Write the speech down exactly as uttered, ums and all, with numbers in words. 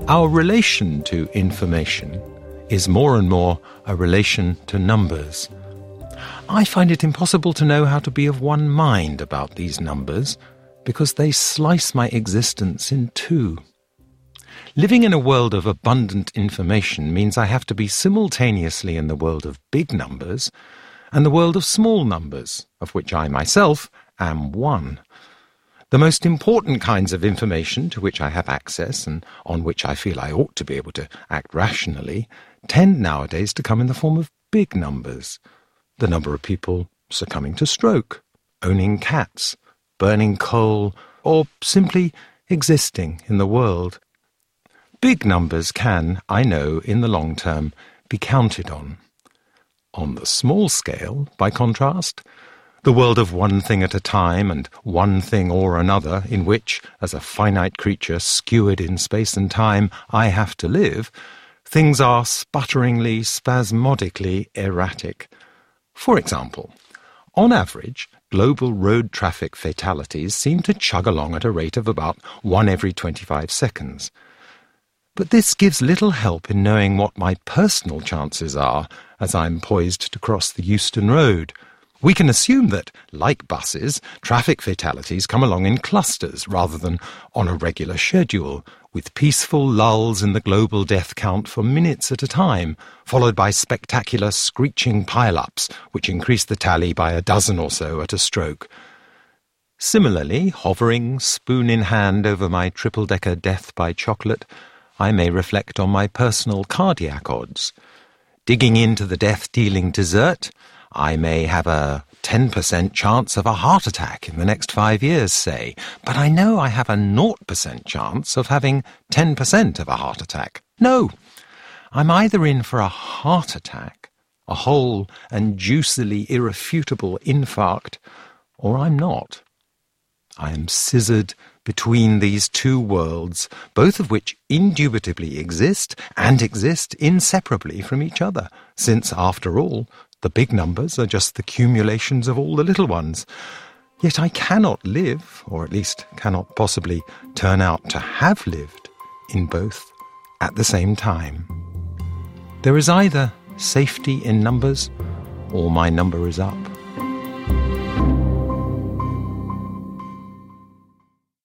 Our relation to information is more and more a relation to numbers. I find it impossible to know how to be of one mind about these numbers because they slice my existence in two. Living in a world of abundant information means I have to be simultaneously in the world of big numbers and the world of small numbers, of which I myself am one. The most important kinds of information to which I have access and on which I feel I ought to be able to act rationally tend nowadays to come in the form of big numbers. The number of people succumbing to stroke, owning cats, burning coal, or simply existing in the world. Big numbers can, I know, in the long term, be counted on. On the small scale, by contrast, the world of one thing at a time and one thing or another in which, as a finite creature skewered in space and time, I have to live, things are sputteringly, spasmodically erratic. For example, on average, global road traffic fatalities seem to chug along at a rate of about one every twenty-five seconds. But this gives little help in knowing what my personal chances are as I'm poised to cross the Euston Road. We can assume that, like buses, traffic fatalities come along in clusters rather than on a regular schedule, with peaceful lulls in the global death count for minutes at a time, followed by spectacular screeching pile-ups, which increase the tally by a dozen or so at a stroke. Similarly, hovering, spoon in hand, over my triple-decker death by chocolate, I may reflect on my personal cardiac odds. Digging into the death-dealing dessert, I may have a ten percent chance of a heart attack in the next five years, say, but I know I have a zero percent chance of having ten percent of a heart attack. No, I'm either in for a heart attack, a whole and juicily irrefutable infarct, or I'm not. I am scissored between these two worlds, both of which indubitably exist and exist inseparably from each other, since, after all, the big numbers are just the cumulations of all the little ones. Yet I cannot live, or at least cannot possibly turn out to have lived, in both at the same time. There is either safety in numbers, or my number is up.